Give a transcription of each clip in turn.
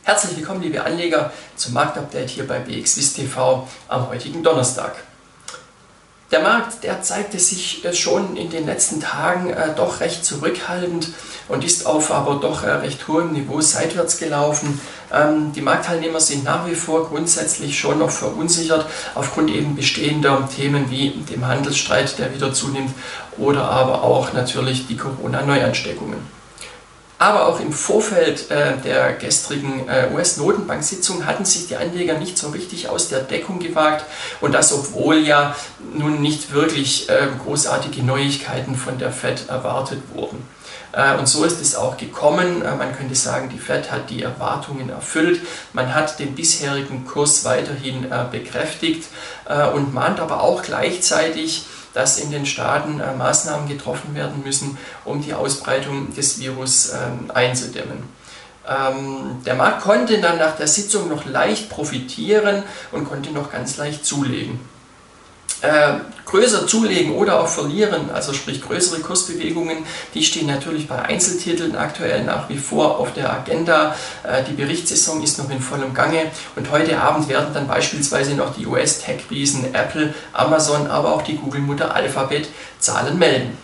Herzlich willkommen, liebe Anleger, zum Marktupdate hier bei BXWIST TV am heutigen Donnerstag. Der Markt, der zeigte sich schon in den letzten Tagen doch recht zurückhaltend und ist auf aber doch recht hohem Niveau seitwärts gelaufen. Die Marktteilnehmer sind nach wie vor grundsätzlich schon noch verunsichert aufgrund eben bestehender Themen wie dem Handelsstreit, der wieder zunimmt, oder aber auch natürlich die Corona-Neuansteckungen. Aber auch im Vorfeld der gestrigen US-Notenbank-Sitzung hatten sich die Anleger nicht so richtig aus der Deckung gewagt, und das obwohl ja nun nicht wirklich großartige Neuigkeiten von der Fed erwartet wurden. Und so ist es auch gekommen. Man könnte sagen, die Fed hat die Erwartungen erfüllt. Man hat den bisherigen Kurs weiterhin bekräftigt und mahnt aber auch gleichzeitig, dass in den Staaten Maßnahmen getroffen werden müssen, um die Ausbreitung des Virus einzudämmen. Der Markt konnte dann nach der Sitzung noch leicht profitieren und konnte noch ganz leicht zulegen. Größer zulegen oder auch verlieren, also sprich größere Kursbewegungen, die stehen natürlich bei Einzeltiteln aktuell nach wie vor auf der Agenda. Die Berichtssaison ist noch in vollem Gange und heute Abend werden dann beispielsweise noch die US-Tech-Riesen Apple, Amazon, aber auch die Google-Mutter Alphabet Zahlen melden.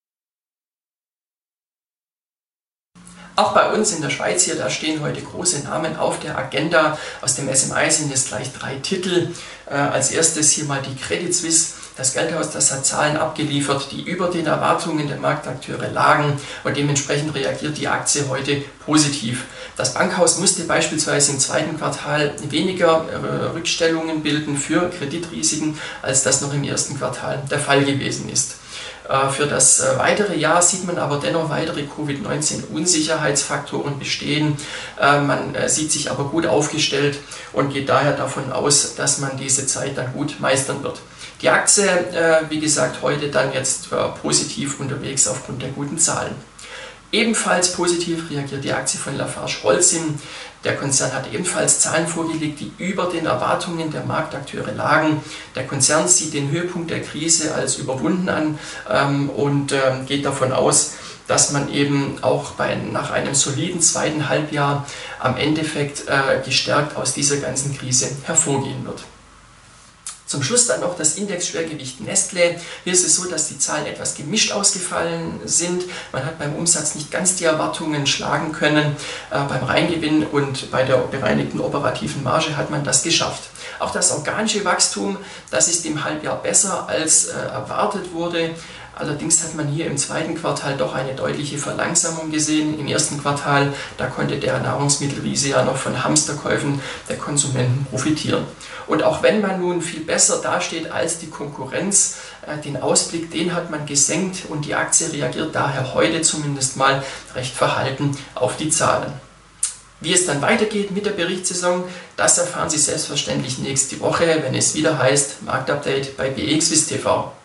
Auch bei uns in der Schweiz hier, da stehen heute große Namen auf der Agenda. Aus dem SMI sind es gleich 3 Titel. Als erstes hier mal die Credit Suisse. Das Geldhaus, das hat Zahlen abgeliefert, die über den Erwartungen der Marktakteure lagen, und dementsprechend reagiert die Aktie heute positiv. Das Bankhaus musste beispielsweise im zweiten Quartal weniger Rückstellungen bilden für Kreditrisiken, als das noch im ersten Quartal der Fall gewesen ist. Für das weitere Jahr sieht man aber dennoch weitere Covid-19-Unsicherheitsfaktoren bestehen. Man sieht sich aber gut aufgestellt und geht daher davon aus, dass man diese Zeit dann gut meistern wird. Die Aktie, wie gesagt, heute dann jetzt positiv unterwegs aufgrund der guten Zahlen. Ebenfalls positiv reagiert die Aktie von Lafarge-Holcim. Der Konzern hat ebenfalls Zahlen vorgelegt, die über den Erwartungen der Marktakteure lagen. Der Konzern sieht den Höhepunkt der Krise als überwunden an und geht davon aus, dass man eben auch nach einem soliden zweiten Halbjahr am Endeffekt gestärkt aus dieser ganzen Krise hervorgehen wird. Zum Schluss dann noch das Indexschwergewicht Nestlé. Hier ist es so, dass die Zahlen etwas gemischt ausgefallen sind. Man hat beim Umsatz nicht ganz die Erwartungen schlagen können. Beim Reingewinn und bei der bereinigten operativen Marge hat man das geschafft. Auch das organische Wachstum, das ist im Halbjahr besser als erwartet wurde. Allerdings hat man hier im zweiten Quartal doch eine deutliche Verlangsamung gesehen. Im ersten Quartal, da konnte der Nahrungsmittelriese ja noch von Hamsterkäufen der Konsumenten profitieren. Und auch wenn man nun viel besser dasteht als die Konkurrenz, den Ausblick, den hat man gesenkt und die Aktie reagiert daher heute zumindest mal recht verhalten auf die Zahlen. Wie es dann weitergeht mit der Berichtssaison, das erfahren Sie selbstverständlich nächste Woche, wenn es wieder heißt Marktupdate bei BXWIST TV.